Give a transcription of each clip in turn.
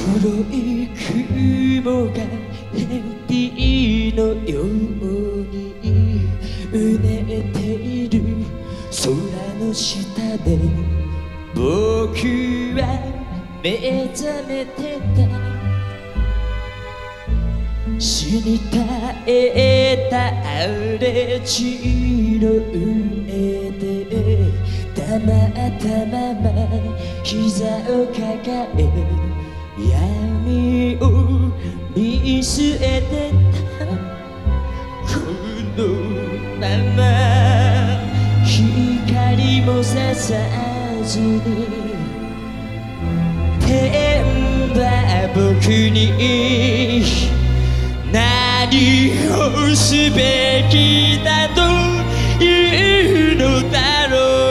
黒い雲がヘビのようにうねっている空の下で僕は目覚めてた。死に絶えた荒地の上で黙ったまま膝を抱え闇を見据えてた。このまま光もささずに天は僕に何をすべきだというのだろう。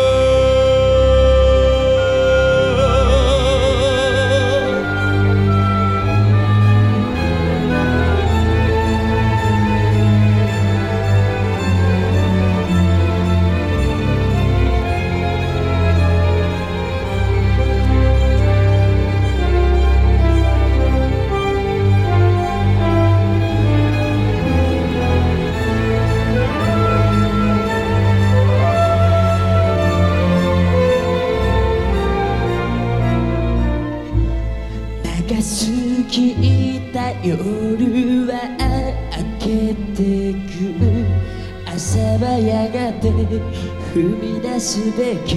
長すぎた夜は明けてく。朝はやがて踏み出すべき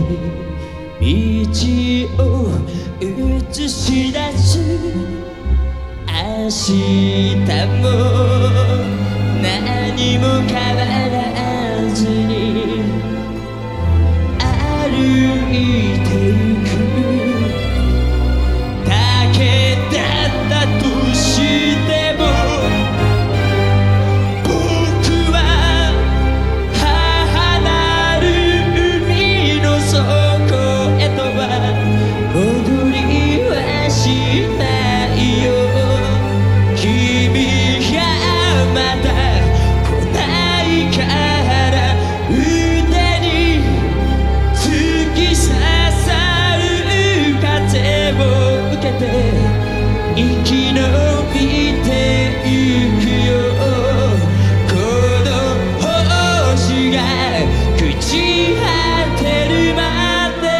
道を映し出す。明日も何も変わらずに歩いてゆく。生き延びてゆくよ。この星が朽ち果てるまで。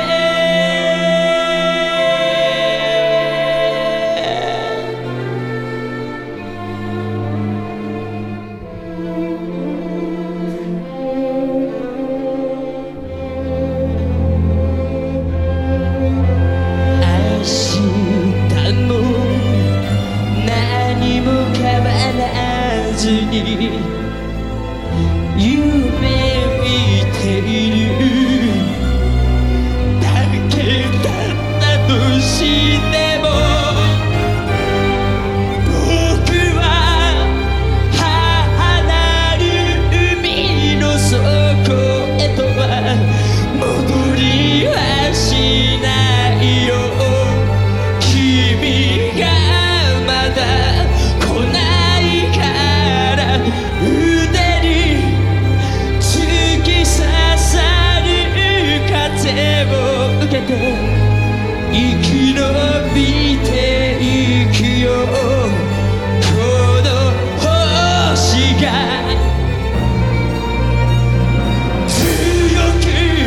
明日も何も変わらずに夢見ているだけだったとしても、僕は離る海の底へとは戻りはしないよ。君がまだ来ないから腕に突き刺さる風を受けて生き延びていくよ。この星が強く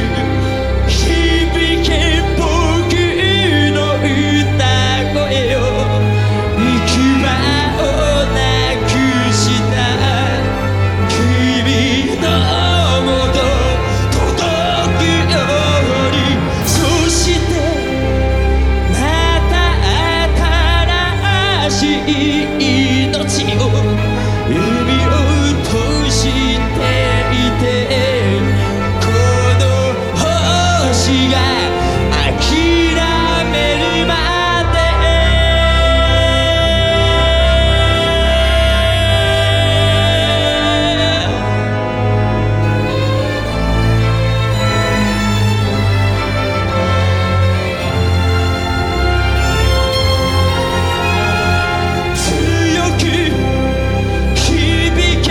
響け僕の歌声よ。命を海を閉じていて、この星が諦めるまで。響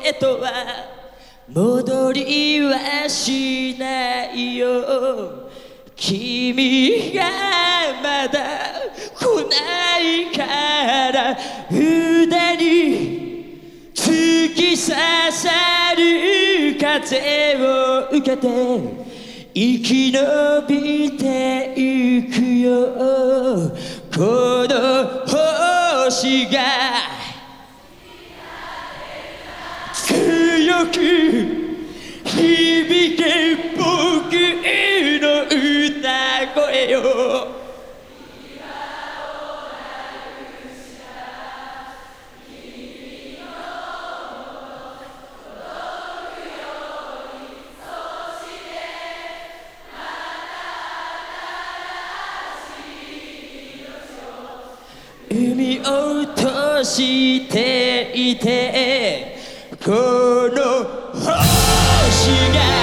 へとは戻りはしないよ。君がまだ来ないから腕に突き刺さる風を受けて生き延びてゆくよ。この星が強く響け僕の歌声よ。海を閉していてこの星が